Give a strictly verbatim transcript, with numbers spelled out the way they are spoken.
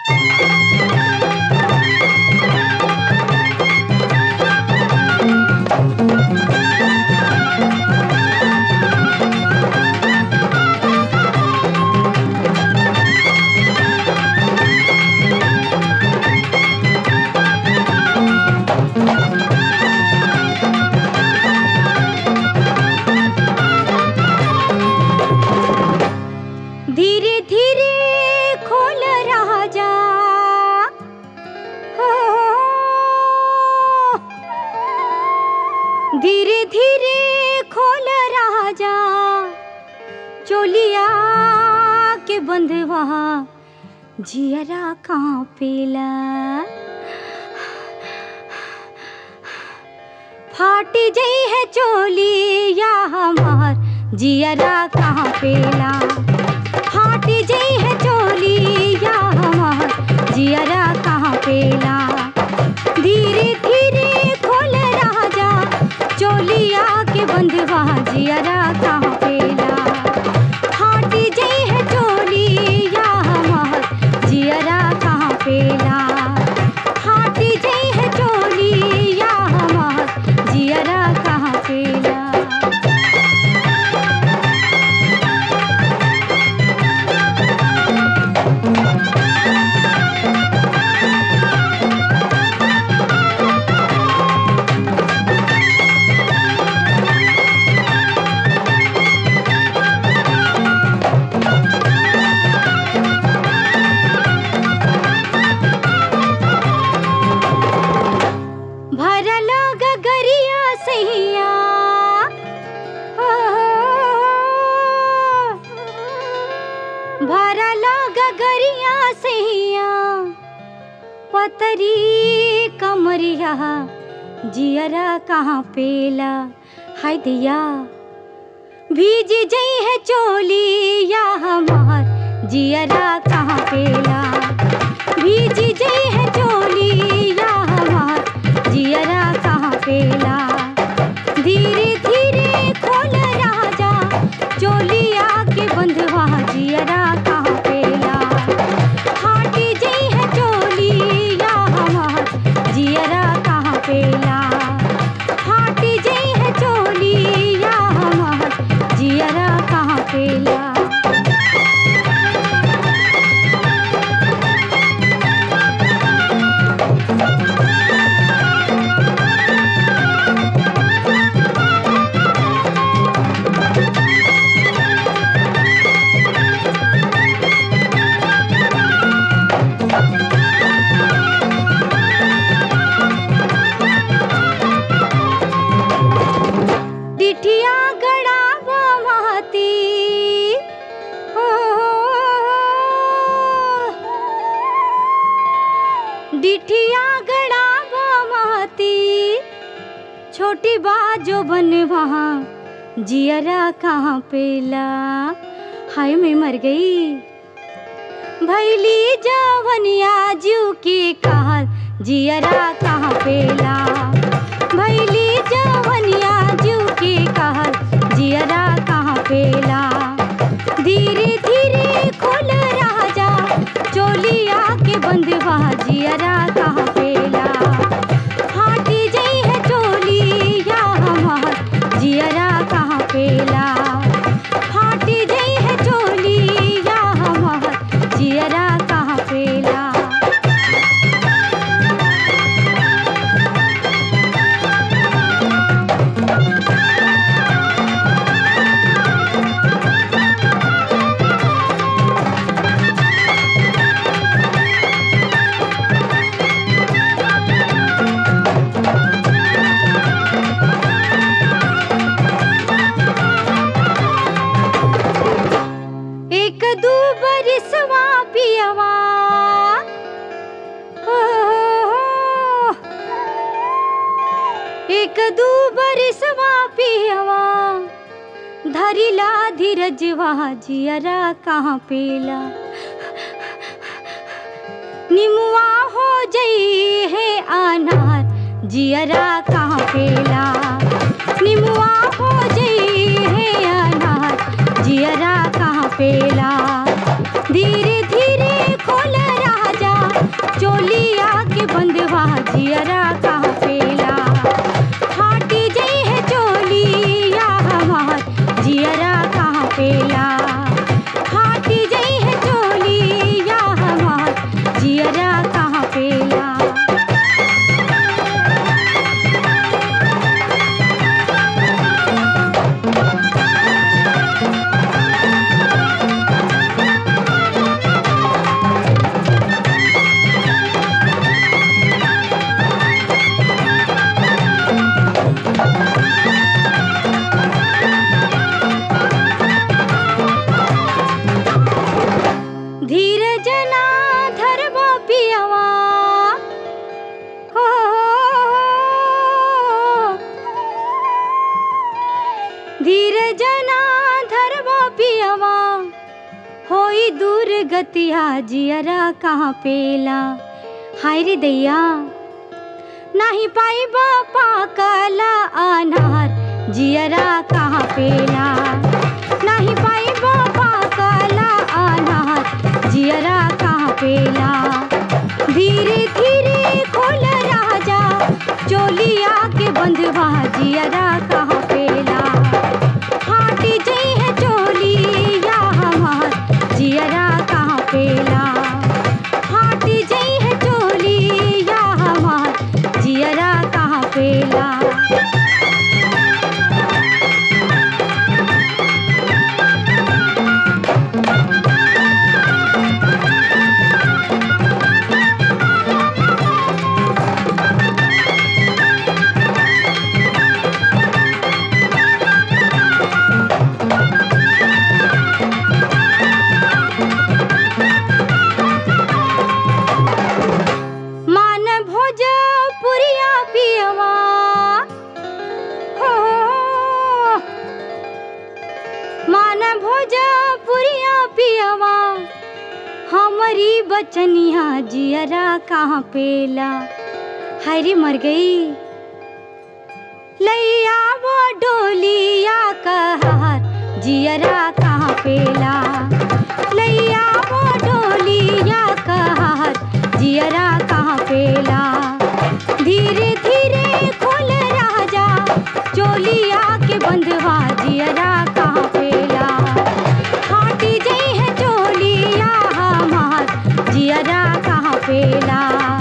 धीरे धीरे खोल राजा, हो धीरे धीरे खोल राजा, चोलिया के बंधवा जियरा कांपेला। फाट जई है चोलिया हमार जियरा कांपेला। फाट जई है चोलिया हमार जियरा कांपेला। धीरे धीरे खोल राजा, चोलिया के बंधवा जियरा कांपेला। फाट जई है चोलिया हमार जियरा कांपेला। फाट जई है चोलिया हमार जियरा कांपेला। भरल गगरिया सैया, भरल गगरिया सैया, पतरी कमरिया जियरा कांपेला। हाय दिया भीज जई है चोलिया हमार जियरा कांपेला। भीज जई है चोलिया हमार जियरा कांपेला। धीरे धीरे खोल राजा, चोलिया के बंधवा जियरा कांपेला। फाट जई है चोलिया हमार जियरा कांपेला। फाट जई है चोलिया हमार जियरा कांपेला। डिठिया गड़ावा महती, हो डिठिया गड़ावा महती, छोटी बाजो बनवा जियरा कांपेला। हाय मैं मर गई भैली जवनिया जीव के काल जियरा कांपेला। भैली जवनिया जीव के काल जियरा कांपेला। धीरे धीरे खोल राजा, चोलिया के बंधवा जियरा कांपेला। फाट जई है चोलिया हमार जियरा कांपेला। फाट जई है चोलिया हमार जियरा कांपेला। एक दू बरिसवा पियवा, हो एक दू बरिसवा पियवा, धरिला धीरजवा जियरा कांपेला। निमुआ हो जई है अनार जियरा कांपेला। निमुआ हो जई है अनार जियरा कांपेला। धीरे धीरे खोल राजा, पियवा हो धीरज ना धरवा पियवा होई दूर गतिया जियरा कहाँ पेला। हाय रे दैया नाही पाई बापा कला अनार जियरा कहाँ पेला। नाही पाई बापा कला अनार जियरा कहाँ पेला। धीरे धीरे खोल राजा चोलिया के बंधवा जियरा कहाँ पेला। फाट जई है चोलिया हमार जियरा कहाँ पेला। फाट जई है चोलिया हमार जियरा कहाँ पेला। मान भोजपुरिया पियवा हो मान भोजपुरिया पियवा हमारी बचनिया जियरा कहाँ पेला। हरी मर गई लैया वो डोलिया कहार जियरा कहाँ पेला। लैया वो डोलिया कहार जियरा कहाँ पेला। धीरे धीरे खोल राजा चोलिया के बंधवा जियरा कहाँ पेला। फाटी जई है चोलिया हमार जियरा कहाँ पेला।